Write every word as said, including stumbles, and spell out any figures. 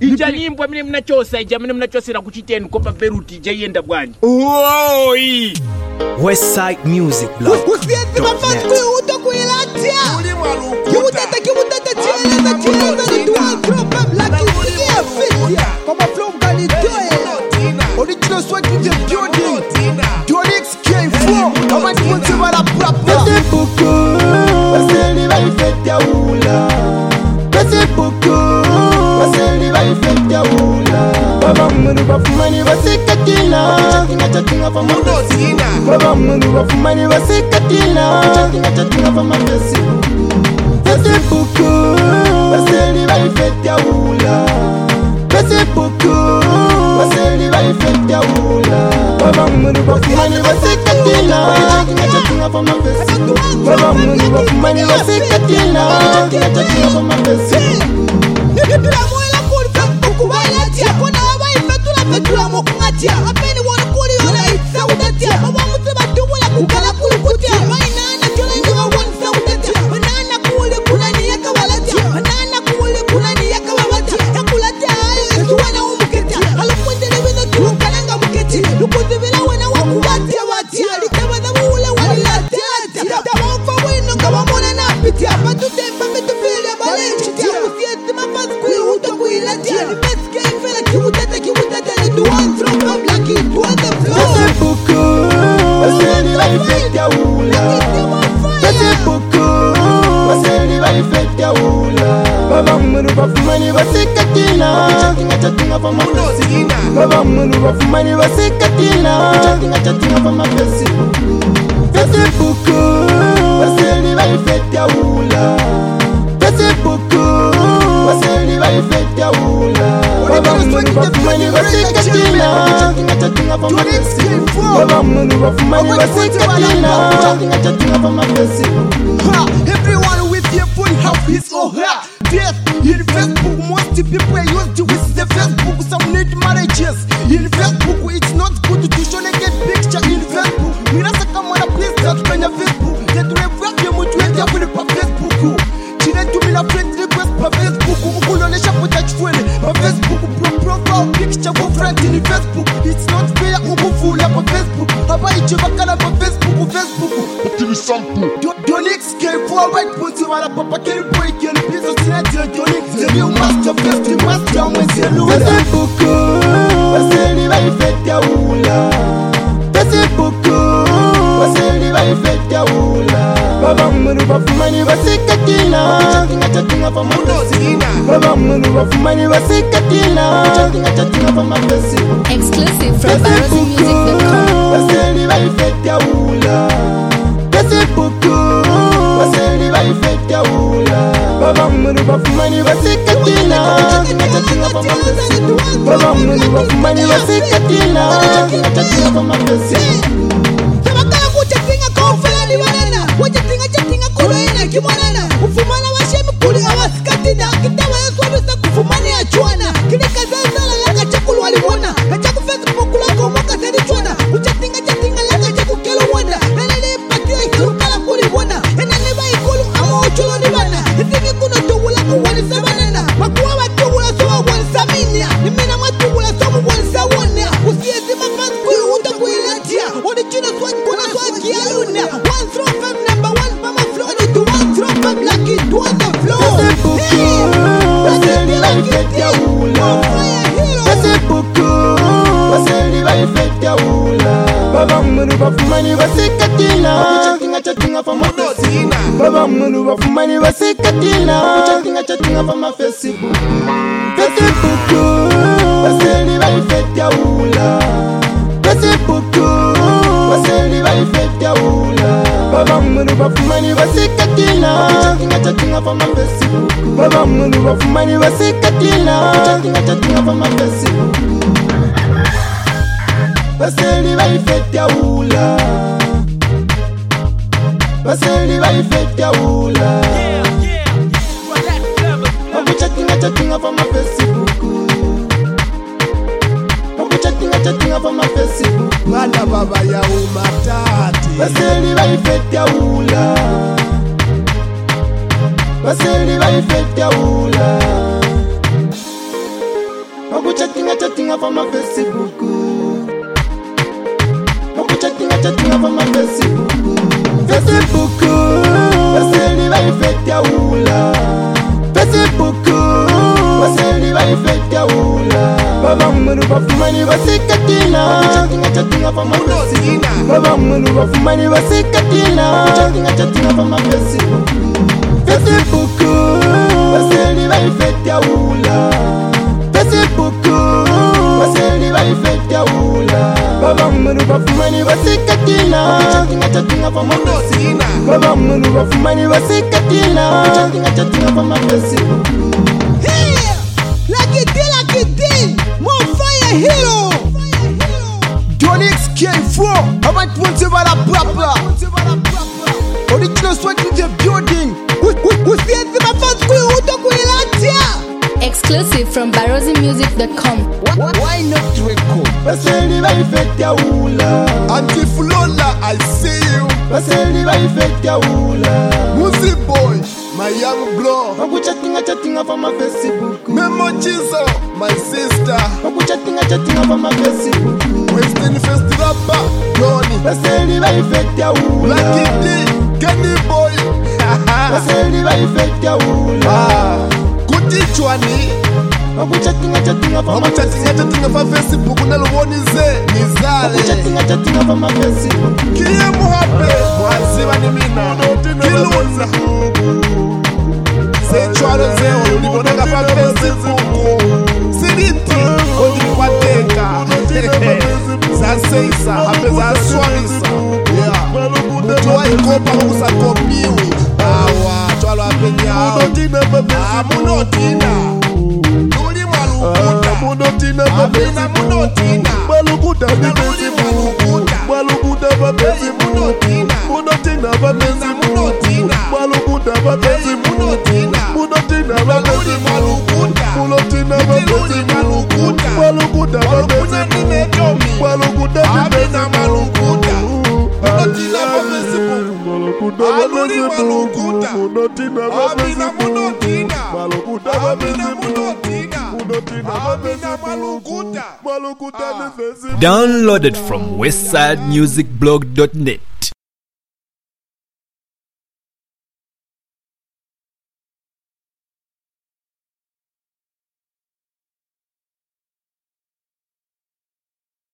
ija nyimbo mine mnachosa ija mine mnachosera kuchiteni kopa Beruti ija yenda bwani. Oi Westside Music Blog. Usieti mafasi kuiuto kuilatia. Kiutata kiutata tieleza tieleza ni dual drop up like it's here fit. Kama flow mkani toe. Original swag in the building. Donix K four. Kama ni mwenzi wala prapa. Pese poko. Waseli wa ifete ya ula. Pese poko. Waseli wa ifete ya ula. Baba munu wafumani wasikatila. Chatinga chatinga fa mudosina. Baba munu wafumani wasikatila. Chatinga chatinga fa mapesi. Pese poko. Waseli wa ifete ya ula. Pese poko. Waseli wa ifete ya ula. Baba munu wafumani wasikatila. Chatinga chatinga fa mapesi. Baba munu wafumani wasikatila. Chatinga chatinga fa mapesi. Nipira mwela kurfa kukuwailatia. Kona hawa ifetula fetula mokungatia. Apeni wana kuri yola itsa udatia. Baba mutu batubula kukala kulukutia. Mainana kila njiwa wansa udatia. Manana kuule kulani yaka walatia. Manana kuule kulani yaka wawatia. Ya kulatia hayo yesu wana umuketia. Halukwendele wina kiukalanga muketi. Lukuzi vila wana wakuwatia watia. Litawaza ule walilatia latia. Tawafa wino kama mwana napitia. Patu tempa mitu fili balenchitia. Usieti mafasi kuiuto kuilatia. Ni meske infela kiutata kiutata. Ni duwan drop up like it was the flow. Pese poko. Waseli wa ifete ya ula. Pese poko. Waseli wa ifete ya ula. Baba munu wafumani wasikatila. Chatinga chatinga fa mapesi. Baba munu wafumani wasikatila. Chatinga chatinga fa mapesi. Pese poko. Waseli wa ifete ya ula. Pese poko. Waseli wa ifete ya ula. Baba munu wafumani wasikatila. Chatinga chatinga fa mapesi. Baba munu wafumani wasikatila. Chatinga chatinga fa mapesi. Everyone with your phone have his or her death. In Facebook, most people are used to with the Facebook. Some need marriages. In Facebook, it's not good to show naked picture in Facebook. Mirasa kama na please that kwenye Facebook. Yetu refuge mtu wetu kwenye pa Facebook. Chine tu mina friend request pa Facebook. Ukulonesha kuta chifwele pa Facebook. Pro profile picture for friend in Facebook. It's not fair ukufula pa Facebook. Hapa ichiva kana pa Facebook Facebook. Utili sample. Donix K four white pussy wala papa kiri boy kiri piso sinatira Donix. The real master first the master mwese luwa. Pese poko. Waseli wa ifete ya ula. Pese poko. Waseli wa ifete ya ula. Baba munu wafumani wasikatila. Chatinga chatinga fa mudosina. Baba munu wafumani wasikatila. Chatinga chatinga fa mapesi. Exclusive from Barozi Music dot com. Waseli wa ifete ya ula. Pese poko. Waseli wa ifete ya ula. Baba munu wafumani wasikatila. Chatinga chatinga fa mapesi. Baba munu wafumani wasikatila. Chatinga chatinga fa mapesi. Sabakala kuchatinga kofela wanana. Wachatinga chatinga kuloina kimwanana. Ufumana wa shemi kuli awasikatina. Kitawa ya swabisa kufumani ya chuana. Kilika zazala langa chakulu walimona. Kachaku Facebook lako mwaka sedi chuana. Uchatinga chatinga langa chaku kelo wanda. Nana ni patila ikirukala kuli wana. Nana ni ba ikulu ama uchulo ni wana. Hitingi kuna tuwula kuwani sabanana. Makuwa watuwula sowa wani saminia. Nimina matuwula somu wani sawania. Usiezi mafasi kuyu uta kuilatia. Original swag kuna swag ya luna. One throw from number one mama flow. Ni to one throw from like it was the flow. Pese poko. Waseli wa ifete ya ula. Pese poko. Waseli wa ifete ya ula. Baba munu wafumani wasikatila. Chatinga chatinga fa mapesi. Baba munu wafumani wasikatila. Chatinga chatinga fa mapesi. Pese poko. Waseli wa ifete ya ula. Pese poko. Waseli wa ifete ya ula. Baba munu wafumani wasikatila. Chatinga chatinga fa mapesi. Baba munu wafumani wasikatila. Chatinga chatinga fa mapesi. Waseli wa ifete ya ula. Waseli wa ifete ya ula. Wabu chatinga chatinga fa mapesi. Wabu chatinga chatinga fa mapesi. Mala baba ya umatati. Waseli wa ifete ya ula. Waseli wa ifete ya ula. Oku chattinga chattinga for my Facebook. Oku chattinga chattinga for my Facebook. Facebook. Waseli va ifete ula. Facebook. Waseli va ifete ula. Baba munu bafumani basikatina. Oku chattinga chattinga for my Facebook. Baba munu bafumani basikatina. Oku chattinga chattinga for my Facebook. Facebook. Waseli va ifete ula. Facebook. Waseli va ifete ula. Baba munu bafumani basikatina. Chattinga chattinga for my Facebook. Baba munu bafumani basikatina. Chattinga chattinga for my Facebook. Hey, Lucky D, Lucky D, more fire hero. Donix K four. I want one to la papa. Original sweat in the building. Usienzi mafansi kuiuta kuilatia. Exclusive from barozi music dot com. Why not record? Baseli va ifete ula. Anti Flola, I see you. Baseli va ifete ula. Music boy, my young blow. Oku chattinga chattinga for my Facebook. Memo Chizo, my sister. Oku chattinga chattinga for my Facebook. Western Fest rapper, Johnny. Baseli va ifete ula. Lucky D, Kenny boy. Baseli va ifete ula. Kuti chwani. Oku chattinga chattinga for my Oku chattinga chattinga for Facebook. Nalubonize, nizale. Oku chattinga chattinga for my Facebook. Kiye muhape, mwaziba ni mina. Kilunza. Sechwalo zeo, uliboneka pa Facebook. Siriti, kodi kwateka. Zaseisa, hape za swamisa. Mtuwa ikopa kukusa kopiwi. Awa, chwalo apenya. Ah, munotina. Nuli mwalukuta. Munotina papezi munotina. Mwalukuta papezi munotina. Mwalukuta papezi munotina. Munotina papezi munotina. Mwalukuta papezi munotina. Munotina papezi munotina. Munotina papezi munotina. Mwalukuta papezi munotina. Mwalukuta papezi munotina. Munotina papezi munotina. Aluli mwalukuta. Munotina papezi munotina. Mwalukuta papezi munotina. Munotina papezi munotina. Mwalukuta papezi munotina. Downloaded from westside music blog dot net.